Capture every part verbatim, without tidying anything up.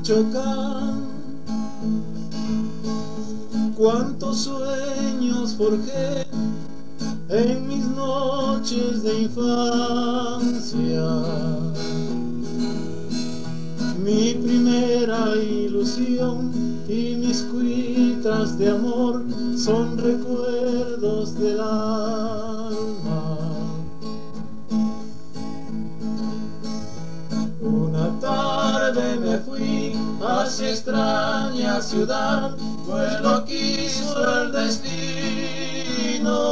chocar. Cuántos sueños forjé en mis noches de infancia. Mi primera ilusión y mis cuitas de amor son recuerdos del alma. Una tarde me fui hacia extraña ciudad, pues lo quiso el destino.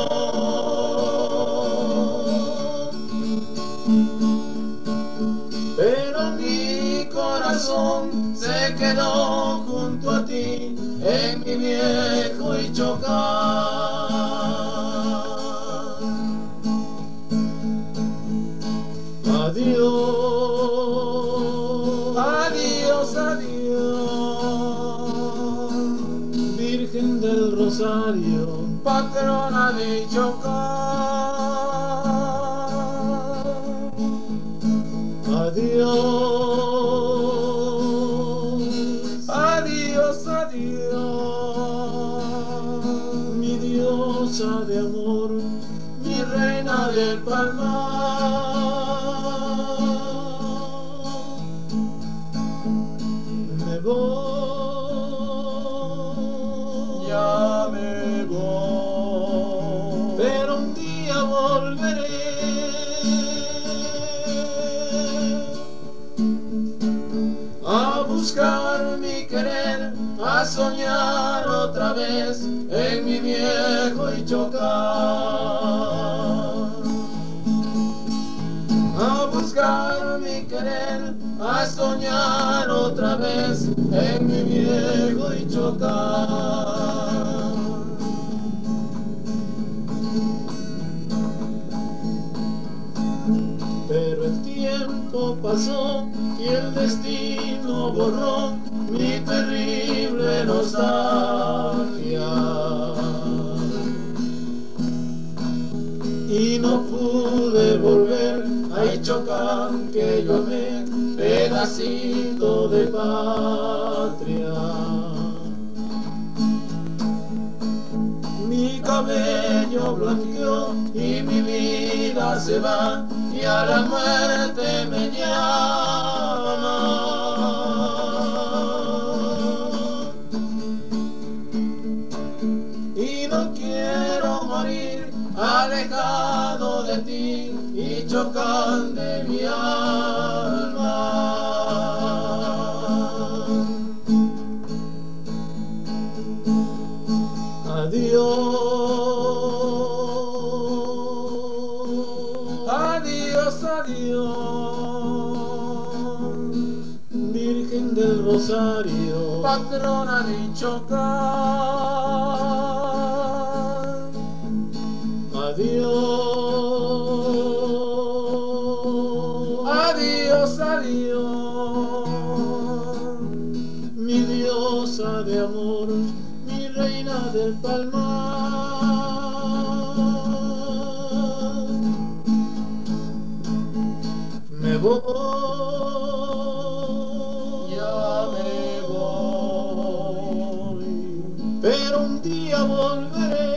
Pero mi corazón se quedó junto a ti en mi viejo y chocar. Adiós, adiós, adiós, Virgen del Rosario, patrona de chocar. Adiós, adiós, adiós, mi diosa de amor, mi reina del palmar. Me voy, ya me voy, pero un día volveré a buscar mi querer, a soñar otra vez en mi viejo y chocar. A buscar mi querer, a soñar otra vez en mi viejo y chocar. Pero el tiempo pasó y el destino borró mi terrible nostalgia, y no pude volver a Ichocán que yo amé, pedacito de patria. Mi cabello blanqueó y mi vida se va, y a la muerte me llama. Y no quiero morir alejado de ti, Ichocán de mi alma. Adiós, adiós, adiós, Virgen del Rosario, patrona de Ichocán. Adiós, adiós, adiós, mi diosa de amor, mi reina del palmar. Me voy, ya me voy, pero un día volveré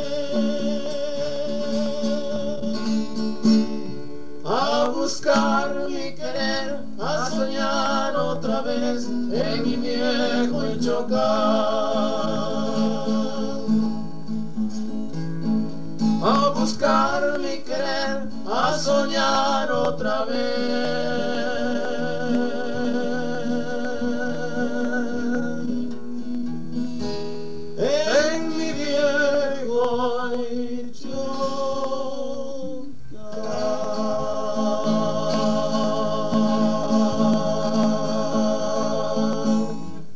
a buscar mi querer, a soñar otra vez en mi viejo Ichocán. A buscar mi querer, a soñar otra vez